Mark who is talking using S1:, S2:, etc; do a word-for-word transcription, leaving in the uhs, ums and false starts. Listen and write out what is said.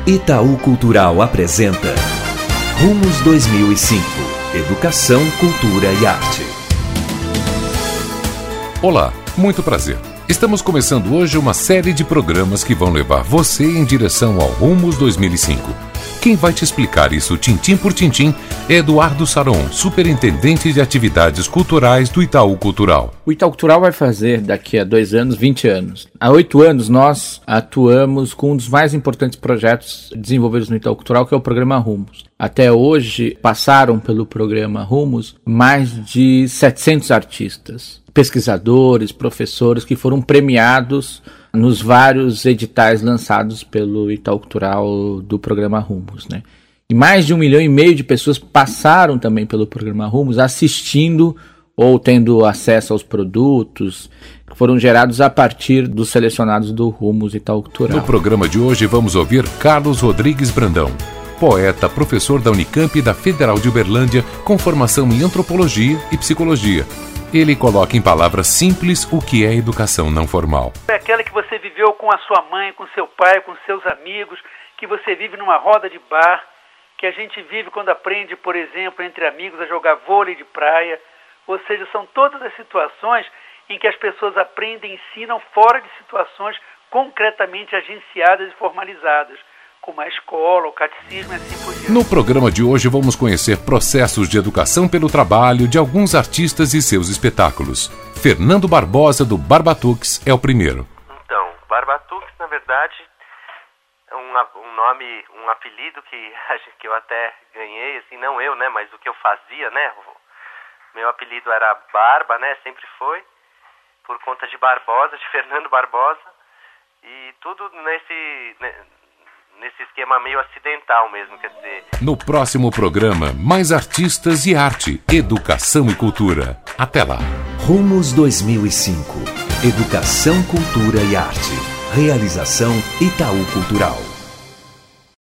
S1: Itaú Cultural apresenta Rumos dois mil e cinco. Educação, Cultura e Arte.
S2: Olá, muito prazer. Estamos começando hoje uma série de programas que vão levar você em direção ao Rumos dois mil e cinco. Quem vai te explicar isso tintim por tintim é Eduardo Saron, superintendente de atividades culturais do Itaú Cultural.
S3: O Itaú Cultural vai fazer daqui a dois anos, vinte anos. Há oito anos nós atuamos com um dos mais importantes projetos desenvolvidos no Itaú Cultural, que é o programa Rumos. Até hoje passaram pelo programa Rumos mais de setecentos artistas, pesquisadores, professores que foram premiados nos vários editais lançados pelo Itaú Cultural do programa Rumos, né? E mais de um milhão e meio de pessoas passaram também pelo programa Rumos, assistindo ou tendo acesso aos produtos que foram gerados a partir dos selecionados do Rumos Itaú Cultural.
S2: No programa de hoje vamos ouvir Carlos Rodrigues Brandão, poeta, professor da Unicamp e da Federal de Uberlândia, com formação em antropologia e psicologia. Ele coloca em palavras simples o que é educação não formal.
S4: É aquela que você viveu com a sua mãe, com seu pai, com seus amigos, que você vive numa roda de bar, que a gente vive quando aprende, por exemplo, entre amigos a jogar vôlei de praia. Ou seja, são todas as situações em que as pessoas aprendem e ensinam fora de situações concretamente agenciadas e formalizadas, como a escola, o catecismo e assim por diante.
S2: No programa de hoje vamos conhecer processos de educação pelo trabalho de alguns artistas e seus espetáculos. Fernando Barbosa, do Barbatux, é o primeiro.
S5: Então, Barbatux, na verdade, é um, um nome, um apelido que, que eu até ganhei, assim, não eu, né, mas o que eu fazia, né, o meu apelido era Barba, né, sempre foi, por conta de Barbosa, de Fernando Barbosa, e tudo nesse... Né, nesse esquema meio acidental mesmo, quer dizer...
S2: No próximo programa, mais artistas e arte, educação e cultura. Até lá.
S1: Rumos dois mil e cinco. Educação, Cultura e Arte. Realização Itaú Cultural.